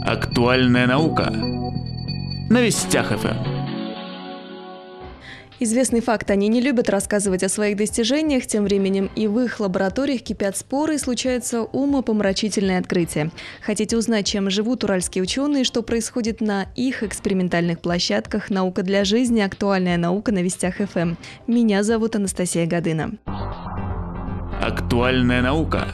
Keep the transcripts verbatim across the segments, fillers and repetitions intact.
Актуальная наука на Вестях эф эм. Известный факт: они не любят рассказывать о своих достижениях, тем временем и в их лабораториях кипят споры и случаются умопомрачительные открытия. Хотите узнать, чем живут уральские ученые, что происходит на их экспериментальных площадках? Наука для жизни, актуальная наука на Вестях эф эм. Меня зовут Анастасия Годына. Актуальная наука.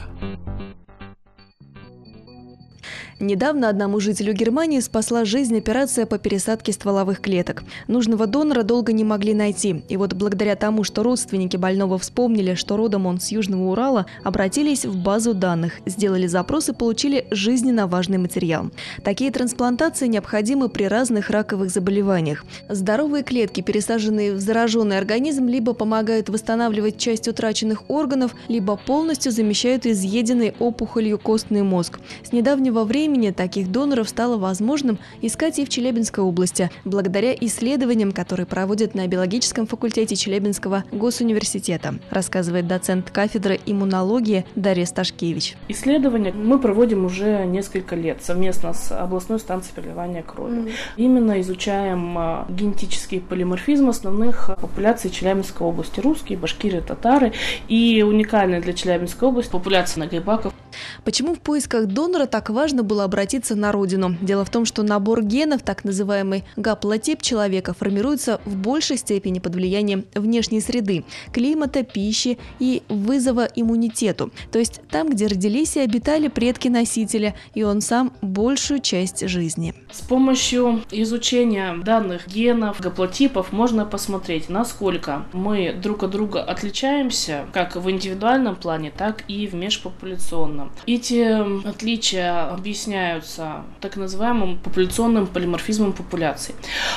Недавно одному жителю Германии спасла жизнь операция по пересадке стволовых клеток. Нужного донора долго не могли найти. И вот благодаря тому, что родственники больного вспомнили, что родом он с Южного Урала, обратились в базу данных, сделали запрос и получили жизненно важный материал. Такие трансплантации необходимы при разных раковых заболеваниях. Здоровые клетки, пересаженные в зараженный организм, либо помогают восстанавливать часть утраченных органов, либо полностью замещают изъеденный опухолью костный мозг. С недавнего времени таких доноров стало возможным искать и в Челябинской области, благодаря исследованиям, которые проводят на биологическом факультете Челябинского госуниверситета, рассказывает доцент кафедры иммунологии Дарья Сташкевич. Исследования мы проводим уже несколько лет совместно с областной станцией переливания крови. Mm. Именно изучаем генетический полиморфизм основных популяций Челябинской области: русские, башкиры, татары, и уникальная для Челябинской области популяция нагайбаков. Почему в поисках донора так важно было обратиться на родину? Дело в том, что набор генов, так называемый гаплотип человека, формируется в большей степени под влиянием внешней среды, климата, пищи и вызова иммунитету. То есть там, где родились и обитали предки-носителя, и он сам большую часть жизни. С помощью изучения данных генов, гаплотипов можно посмотреть, насколько мы друг от друга отличаемся, как в индивидуальном плане, так и в межпопуляционном. Эти отличия объясняются так называемым популяционным полиморфизмом популяций.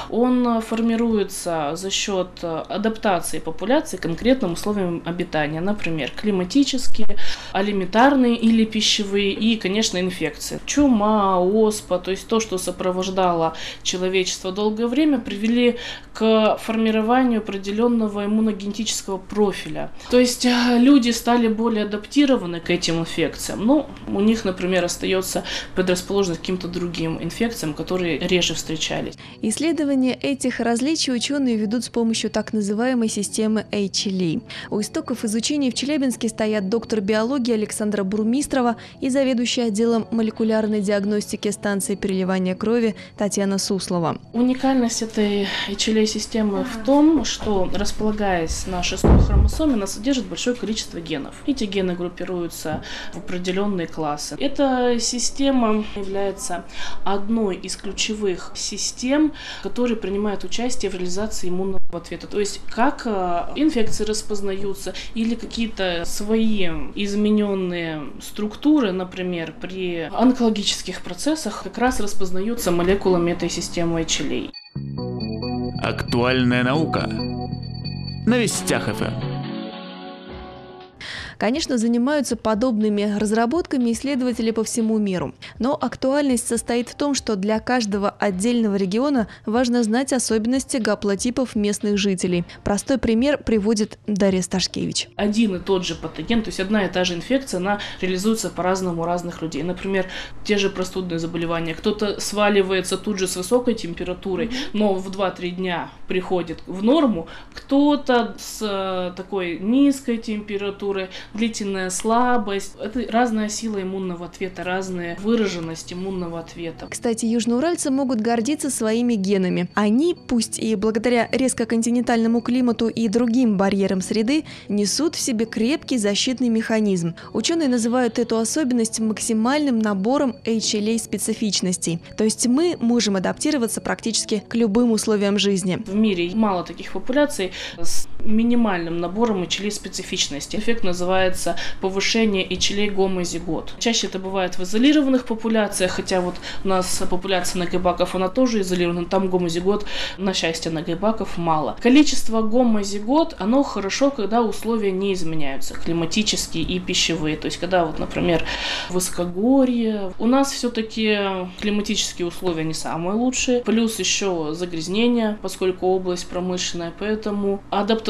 Он формируется за счет адаптации популяции к конкретным условиям обитания, например, климатические, алиментарные или пищевые и, конечно, инфекции. Чума, оспа, то есть то, что сопровождало человечество долгое время, привели к формированию определенного иммуногенетического профиля. То есть люди стали более адаптированы к этим инфекциям. Но у них, например, остается предрасположенность к каким-то другим инфекциям, которые реже встречались. Исследования этих различий ученые ведут с помощью так называемой системы эйч эл и. У истоков изучения в Челябинске стоят доктор биологии Александра Бурмистрова и заведующая отделом молекулярной диагностики станции переливания крови Татьяна Суслова. Уникальность этой эйч эл и-системы в том, что, располагаясь на шестой хромосоме, она содержит большое количество генов. Эти гены группируются в определенные классы. Эта система является одной из ключевых систем, которые принимают участие в реализации иммунного ответа. То есть как инфекции распознаются или какие-то свои измененные структуры, например, при онкологических процессах, как раз распознаются молекулами этой системы эйч эл и. Актуальная наука на Вестях эф эм. Конечно, занимаются подобными разработками исследователи по всему миру. Но актуальность состоит в том, что для каждого отдельного региона важно знать особенности гаплотипов местных жителей. Простой пример приводит Дарья Сташкевич. Один и тот же патоген, то есть одна и та же инфекция, она реализуется по-разному у разных людей. Например, те же простудные заболевания. Кто-то сваливается тут же с высокой температурой, но в два-три дня приходит в норму. Кто-то с такой низкой температурой, длительная слабость. Это разная сила иммунного ответа, разная выраженность иммунного ответа. Кстати, южноуральцы могут гордиться своими генами. Они, пусть и благодаря резкоконтинентальному климату и другим барьерам среды, несут в себе крепкий защитный механизм. Ученые называют эту особенность максимальным набором эйч эл и-специфичностей. То есть мы можем адаптироваться практически к любым условиям жизни. В мире мало таких популяций с минимальным набором эйч эл и-специфичностей. Эффект называется повышение эйч эл и-гомозигот. Чаще это бывает в изолированных популяциях, хотя вот у нас популяция нагайбаков, она тоже изолирована, там гомозигот, на счастье, нагайбаков мало. Количество гомозигот, оно хорошо, когда условия не изменяются, климатические и пищевые. То есть, когда вот, например, высокогорье, у нас все-таки климатические условия не самые лучшие, плюс еще загрязнение, поскольку область промышленная, поэтому адаптация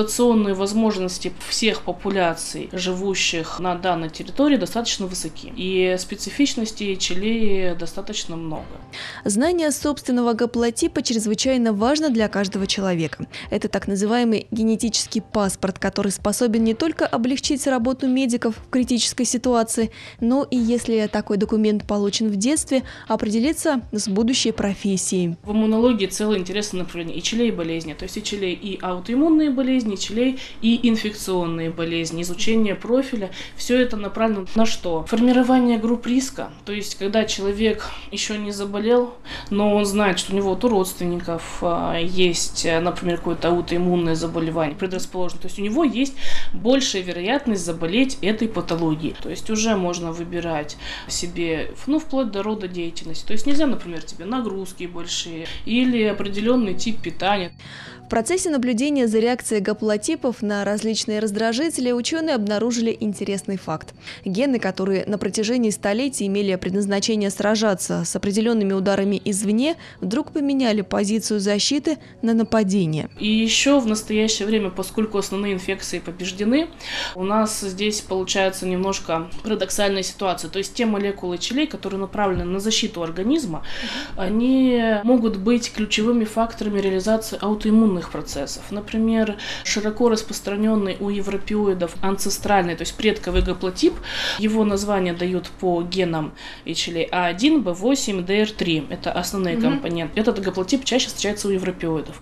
популяционные возможности всех популяций, живущих на данной территории, достаточно высоки. И специфичностей Чилеи достаточно много. Знание собственного гаплотипа чрезвычайно важно для каждого человека. Это так называемый генетический паспорт, который способен не только облегчить работу медиков в критической ситуации, но и, если такой документ получен в детстве, определиться с будущей профессией. В иммунологии целое интересное направление. И Чилей болезни, то есть и Чилей и аутоиммунные болезни, и Чилей и инфекционные болезни, изучение профиля. Все это направлено на что? Формирование групп риска. То есть когда человек еще не заболел, но он знает, что у него вот у родственников а, есть, например, какое-то аутоиммунное заболевание, предрасположенное. То есть у него есть большая вероятность заболеть этой патологией. То есть уже можно выбирать себе, ну, вплоть до рода деятельности. То есть нельзя, например, тебе нагрузки большие или определенный тип питания. В процессе наблюдения за реакцией гаплотипов на различные раздражители ученые обнаружили интересный факт. Гены, которые на протяжении столетий имели предназначение сражаться с определенными ударами извне, вдруг поменяли позицию защиты на нападение. И еще в настоящее время, поскольку основные инфекции побеждены, у нас здесь получается немножко парадоксальная ситуация. То есть те молекулы Чилей, которые направлены на защиту организма, они могут быть ключевыми факторами реализации аутоиммунных процессов. Например, широко распространенный у европеоидов анцестральный, то есть предковый гаплотип, его название дают по генам эйч эл эй а один, бэ восемь, дэ эр три. Это основные mm-hmm. компоненты. Этот гаплотип чаще встречается у европеоидов.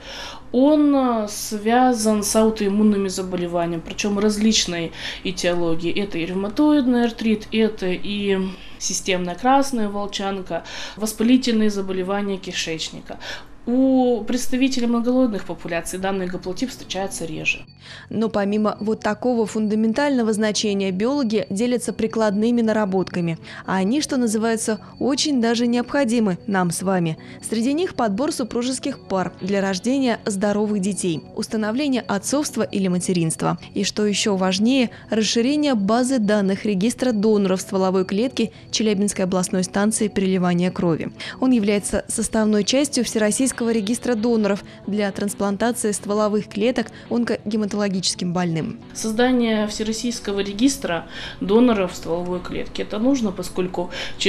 Он связан с аутоиммунными заболеваниями, причем различной этиологии. Это и ревматоидный артрит, это и системная красная волчанка, воспалительные заболевания кишечника. У представителей многолодных популяций данный гаплотип встречается реже. Но помимо вот такого фундаментального значения, биологи делятся прикладными наработками. А они, что называется, очень даже необходимы нам с вами. Среди них подбор супружеских пар для рождения здоровых детей, установление отцовства или материнства. И, что еще важнее, расширение базы данных регистра доноров стволовой клетки Челябинской областной станции переливания крови. Он является составной частью Всероссийского регистра доноров для трансплантации стволовых клеток онкогематологическим больным. Создание Всероссийского регистра доноров стволовой клетки — это нужно, поскольку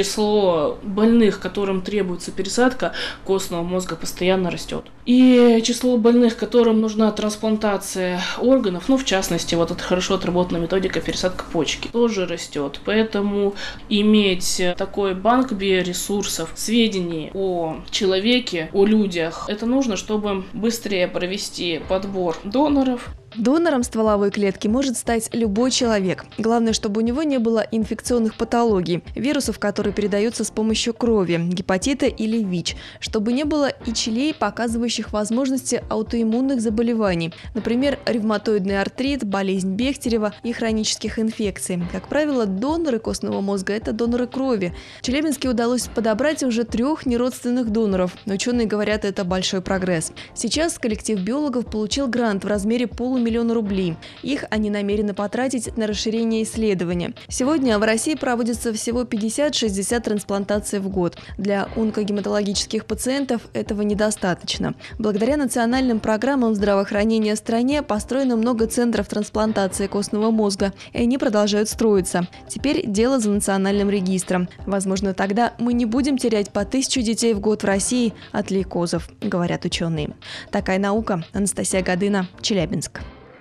число больных, которым требуется пересадка костного мозга, постоянно растет. И число больных, которым нужна трансплантация органов, ну, в частности, вот эта хорошо отработанная методика пересадка почки, тоже растет. Поэтому иметь такой банк биоресурсов, сведений о человеке, о людях, это нужно, чтобы быстрее провести подбор доноров. Донором стволовой клетки может стать любой человек. Главное, чтобы у него не было инфекционных патологий, вирусов, которые передаются с помощью крови, гепатита или ВИЧ, чтобы не было и Чилей, показывающих возможности аутоиммунных заболеваний, например, ревматоидный артрит, болезнь Бехтерева и хронических инфекций. Как правило, доноры костного мозга – это доноры крови. В Челябинске удалось подобрать уже трех неродственных доноров. Ученые говорят, это большой прогресс. Сейчас коллектив биологов получил грант в размере полумиллиона миллиона рублей. Их они намерены потратить на расширение исследования. Сегодня в России проводится всего пятьдесят-шестьдесят трансплантаций в год. Для онкогематологических пациентов этого недостаточно. Благодаря национальным программам здравоохранения в стране построено много центров трансплантации костного мозга, и они продолжают строиться. Теперь дело за национальным регистром. Возможно, тогда мы не будем терять по тысячу детей в год в России от лейкозов, говорят ученые. Такая наука. Анастасия Годына, Челябинск.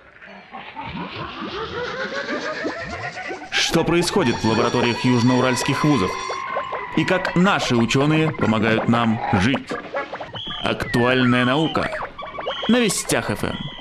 Что происходит в лабораториях южноуральских вузов? И как наши ученые помогают нам жить? Актуальная наука на Вестях эф эм.